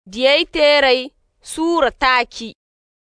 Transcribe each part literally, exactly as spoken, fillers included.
diyai terai sura taki.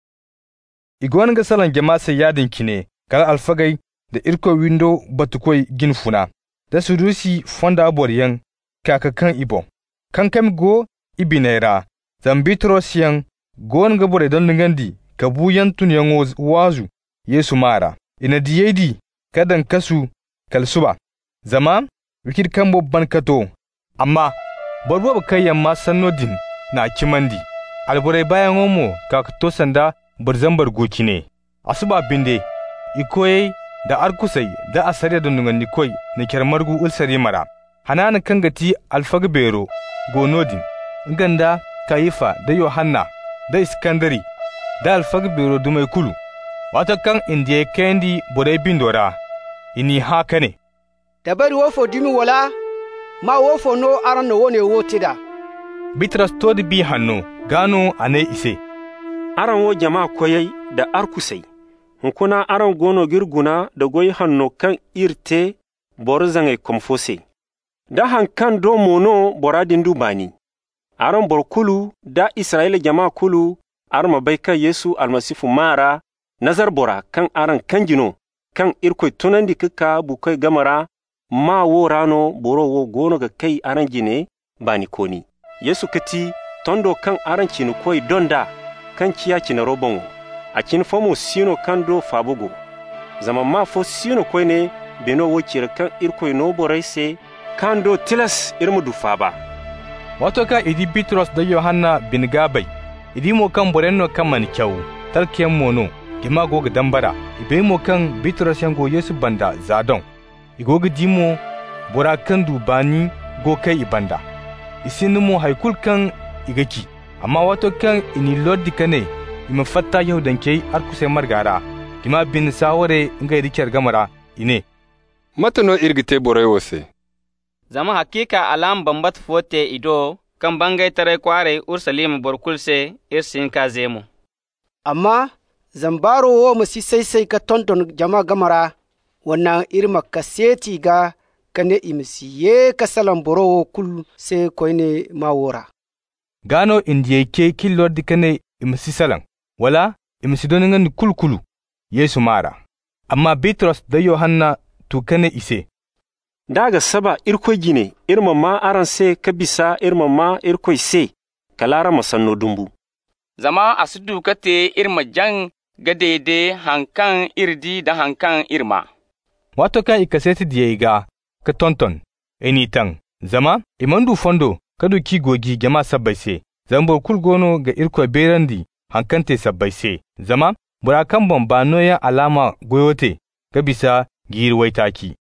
Igon ga salan jama sai yadin kine kal alfagai da irko windo batukoi ginfuna da sudusi fonda aboriyan kakakan ibo kan kam go ibinera zambitrosiyan gon ga bore don ngandi kabuyan tunyan wazu yesu mara ina diyedi kadan kasu kalsuba zama wikir kan bobban kato amma borbo kai yamma sanodin na kimandi alburai bayan omo kakato sanda barzambar goki ne asuba binde ikoyi da arkusai da asare da nungandi koi na kermargu ulsare mara hanana kangati alfaga bero gonodin nganda kaifa da yohanna da iskandari da alfaga bero dumai kulu wata kan indiye kendi bodai bindora ini haka ne da bari wofo dimi wala ma wofo no aran no wone wotida bitras todi bi hanno gano ane ise aran wo jama koyai da arkusai hunkuna aran gono girguna da goyi hanno kan irte borzangai komfose da hankan do mono boradin dubani aran borkulu da isra'ila jama kulu arma baika yesu almasifu mara nazar bora kan aran kanjino kan irkoi tunandi kika bukai gamara ma wo rano boro wo gono ga kai aran jine bani koni yesu kati tondo kan aran cinu koi donda kan kiya cina robon a kin famo sino kan do fabugo zama ma fo sino koi ne beno wo kira kan irkoi no boraise kan do tilas irmu du faba wato ka idi Bitros da Yohanna bin Gabai idi mo kan borenno kan man kyau talkiyan mono gima goga dambara ibe mo kan Bitros yango Yesu banda zadon igoga dimo bora kan dubani go kai ibanda isinu mo haikul kan igaki amma wato kan ini lodi kane ima fatta yahudan kei arkuse margara gima bin sawore ngai dikiyar gamara ine matano irgite borai wose zama hakika alam bambat fote ido kan bangai tare kware ursalima borkulse irsin ka zemo amma zambaro wo musi sai sai ka tonton jama gamara wannan irma kaseti ga kane imsi ye kasalan boro kul se koine mawora gano indiye ke killor dikane imsi salan wala imsi doningan kulkulu yesu mara amma Bitros da Yohanna tukane ise daga saba irkoi gine irma ma aran se kabisa irma ma irkoi se kalara masanno dumbu zama asudu kate irma jan gadede hankan irdi da hankan irma wato kan ikaseti diyaiga ka tonton enitan zama imandu fondo kadu ki gogi jama sabbaise zambo kulgono ga irko berandi hankante sabbaise zama burakan bombano ya alama goyote ga bisa girwaitaki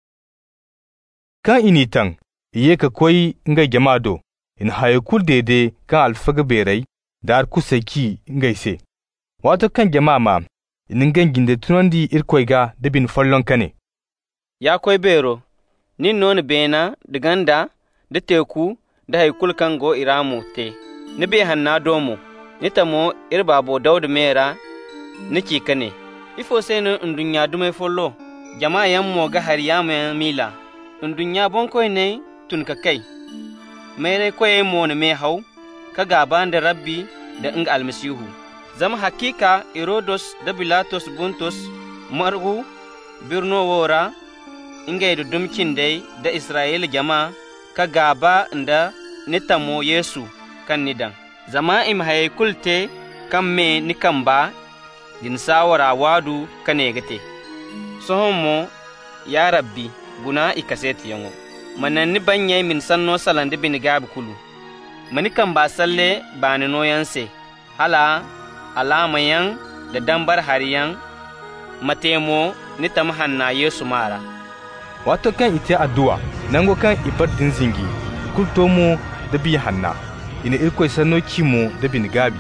kan initan iye ka koyi nga jamado in hayakul dede kan alfaga berai da arkusaki ngaise wato kan jamama in ganginde tunandi irkoiga da bin fallon kane ya koi bero nin non bena diganda da teku da haikul kan go iramu te ni be hanna domo ni tamo irbabo dawd mera niki kane ifo sai no ndunya dume follo jama'a yammo ga har yama mila ndunya bonko ne tun ka kai mere koye mo ne me haw ka gaban da rabbi da ing almasihu zama hakika Herodos da Bilatos buntos margu birno wora ingay do dumkin dai da Isra'ila jama ka gaba nda nitamo Yesu kan nidan zama im haykulte kam me nikamba din sawara wadu kanegate sohomo ya rabbi guna ikaseti yango mananni banye min sanno salande bin gabi kulu manikan ba salle ba ni noyanse hala alamayan da dambar hariyan matemo ni tamhanna Yesu mara wato kan ite addu'a nango kan ibar din zingi kultomo da bi hanna ina irko sanno kimo da bin gabi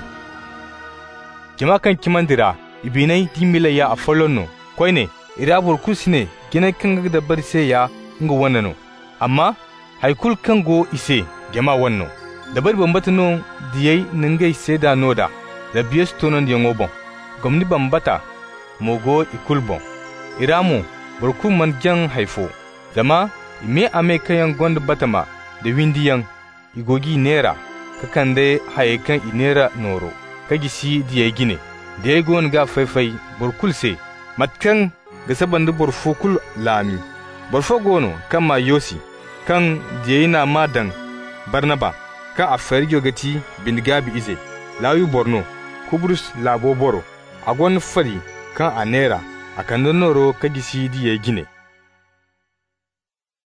jama kan kimandira ibinai dimila ya afolono koine irabur kusne gina kan da barse ya ngo wannano amma haikul kan go ise jama wanno da bar bambata no diyai ningai seda noda da biyas tonon diyango bon gomni bambata mogo ikulbon iramu burku man jan haifo zama ime ame kayan gonda batama da windiyan igogi nera ka kande haye kan inera noro ka gisi diya gine diya gon ga faifai burkulse matkan ga sabandu burfukul lami burfo gono kan ma yosi kan diya na madan barnaba kan a fergyo gati bindigabi ize lawi borno kubrus labo boro agon fari kan a nera a kan noro ka gisi diya gine